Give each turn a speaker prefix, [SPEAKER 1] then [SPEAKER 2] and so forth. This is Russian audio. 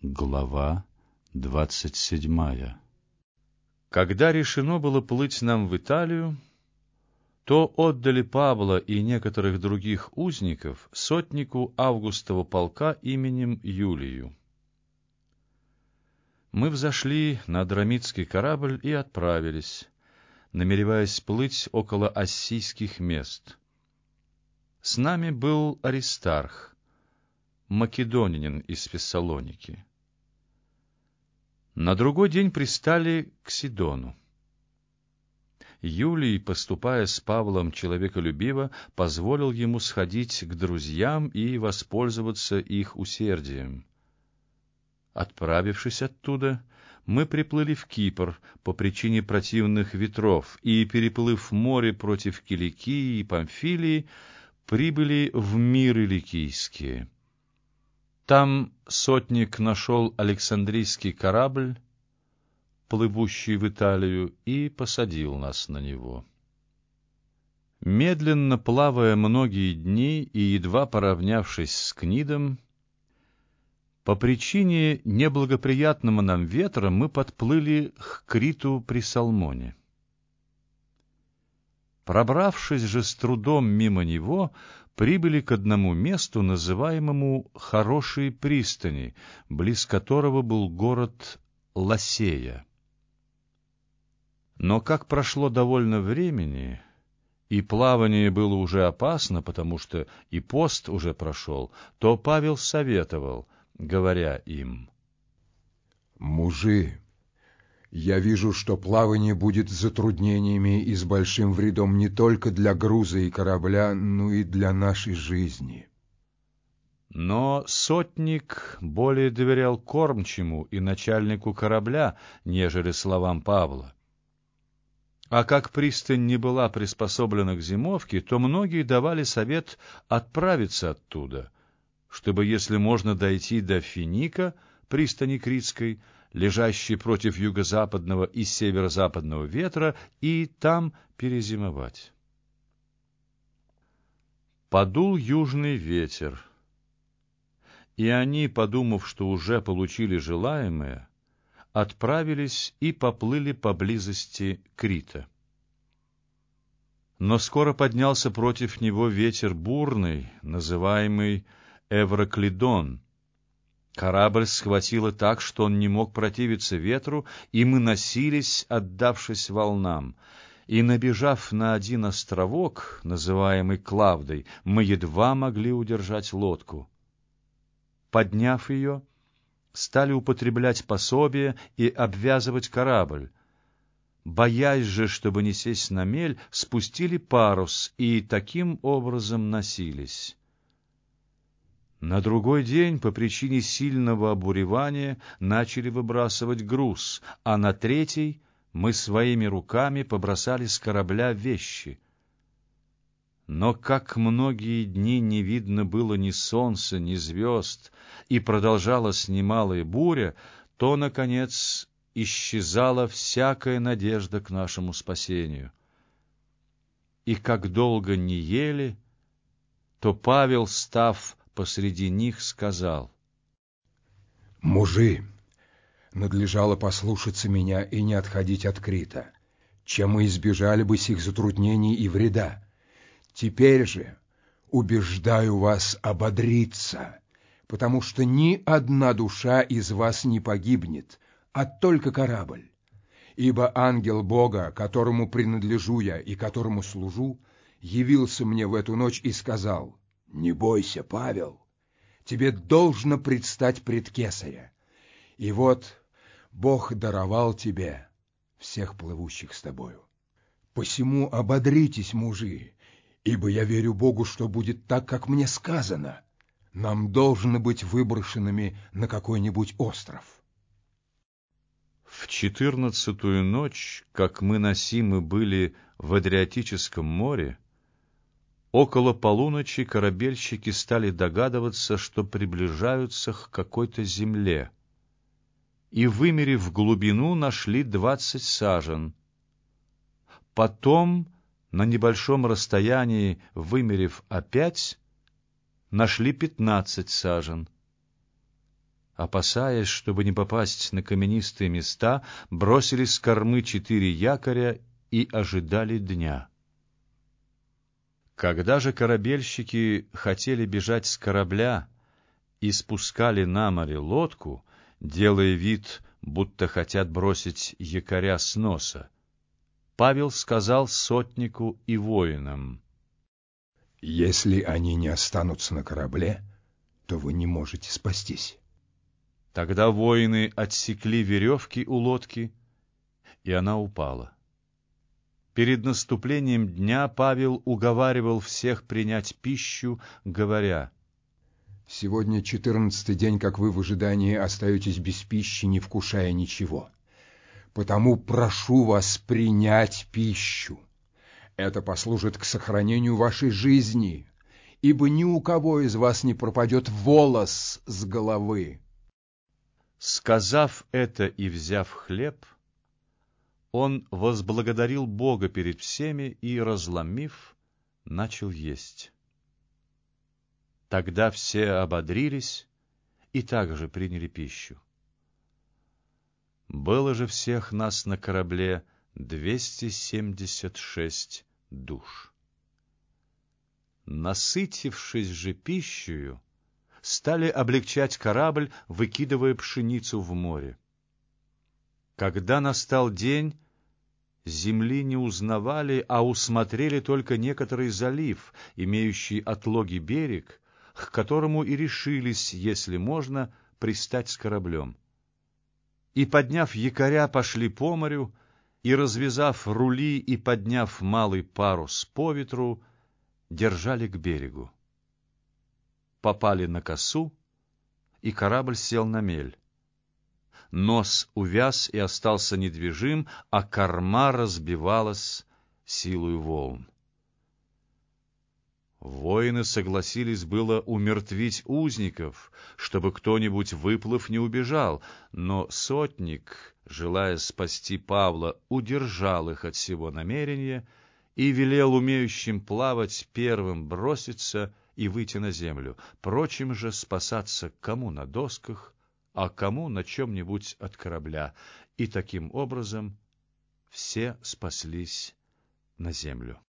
[SPEAKER 1] Глава 27. Когда решено было плыть нам в Италию, то отдали Павла и некоторых других узников сотнику Августова полка именем Юлию. Мы взошли на Адрамитский корабль и отправились, намереваясь плыть около Ассийских мест. С нами был Аристарх, македонянин из Фессалоники. На другой день пристали к Сидону. Юлий, поступая с Павлом человеколюбиво, позволил ему сходить к друзьям и воспользоваться их усердием. Отправившись оттуда, мы приплыли в Кипр по причине противных ветров и, переплыв море против Киликии и Памфилии, прибыли в Миры Ликийские. Там сотник нашел Александрийский корабль, плывущий в Италию, и посадил нас на него. Медленно плавая многие дни и едва поравнявшись с Книдом, по причине неблагоприятного нам ветра мы подплыли к Криту при Салмоне. Пробравшись же с трудом мимо него, прибыли к одному месту, называемому Хорошей пристани, близ которого был город Ласея. Но как прошло довольно времени, и плавание было уже опасно, потому что и пост уже прошел, то Павел советовал, говоря им:
[SPEAKER 2] «Мужи, я вижу, что плавание будет с затруднениями и с большим вредом не только для груза и корабля, но и для нашей жизни».
[SPEAKER 1] Но сотник более доверял кормчему и начальнику корабля, нежели словам Павла. А как пристань не была приспособлена к зимовке, то многие давали совет отправиться оттуда, чтобы, если можно, дойти до Финика, пристани Критской, лежащей против юго-западного и северо-западного ветра, и там перезимовать. Подул южный ветер, и они, подумав, что уже получили желаемое, отправились и поплыли поблизости Крита. Но скоро поднялся против него ветер бурный, называемый Эвроклидон. Корабль схватило так, что он не мог противиться ветру, и мы носились, отдавшись волнам. И, набежав на один островок, называемый Клавдой, мы едва могли удержать лодку. Подняв ее, стали употреблять пособие и обвязывать корабль. Боясь же, чтобы не сесть на мель, спустили парус и таким образом носились. На другой день по причине сильного обуревания начали выбрасывать груз, а на третий мы своими руками побросали с корабля вещи. Но как многие дни не видно было ни солнца, ни звезд, и продолжалась немалая буря, то, наконец, исчезала всякая надежда к нашему спасению. И как долго не ели, то Павел, став посреди них, сказал:
[SPEAKER 2] «Мужи, надлежало послушаться меня и не отходить от Крита, чем мы избежали бы сих затруднений и вреда. Теперь же убеждаю вас ободриться, потому что ни одна душа из вас не погибнет, а только корабль. Ибо ангел Бога, которому принадлежу я и которому служу, явился мне в эту ночь и сказал: «Не бойся, Павел, тебе должно предстать пред Кесаря. И вот Бог даровал тебе всех плывущих с тобою. Посему ободритесь, мужи, ибо я верю Богу, что будет так, как мне сказано. Нам должно быть выброшенными на какой-нибудь остров».
[SPEAKER 1] В 14-ю ночь, как мы носимы были в Адриатическом море, около полуночи корабельщики стали догадываться, что приближаются к какой-то земле, и, вымерив глубину, нашли 20 сажен. Потом, на небольшом расстоянии, вымерив опять, нашли 15 сажен. опасаясь, чтобы не попасть на каменистые места, бросили с кормы 4 якоря и ожидали дня. Когда же корабельщики хотели бежать с корабля и спускали на море лодку, делая вид, будто хотят бросить якоря с носа, Павел сказал сотнику и воинам:
[SPEAKER 2] «Если они не останутся на корабле, то вы не можете спастись».
[SPEAKER 1] Тогда воины отсекли веревки у лодки, и она упала. Перед наступлением дня Павел уговаривал всех принять пищу, говоря:
[SPEAKER 2] «Сегодня 14-й день, как вы в ожидании остаетесь без пищи, не вкушая ничего. Потому прошу вас принять пищу. Это послужит к сохранению вашей жизни, ибо ни у кого из вас не пропадет волос с головы».
[SPEAKER 1] Сказав это и взяв хлеб, он возблагодарил Бога перед всеми и, разломив, начал есть. Тогда все ободрились и также приняли пищу. Было же всех нас на корабле 276 душ. Насытившись же пищею, стали облегчать корабль, выкидывая пшеницу в море. Когда настал день, земли не узнавали, а усмотрели только некоторый залив, имеющий отлогий берег, к которому и решились, если можно, пристать с кораблем. И, подняв якоря, пошли по морю, и, развязав рули и подняв малый парус по ветру, держали к берегу. Попали на косу, и корабль сел на мель. Нос увяз и остался недвижим, а корма разбивалась силою волн. Воины согласились было умертвить узников, чтобы кто-нибудь, выплыв, не убежал, но сотник, желая спасти Павла, удержал их от сего намерения и велел умеющим плавать первым броситься и выйти на землю, прочим же спасаться кому на досках, а кому на чем-нибудь от корабля, и таким образом все спаслись на землю.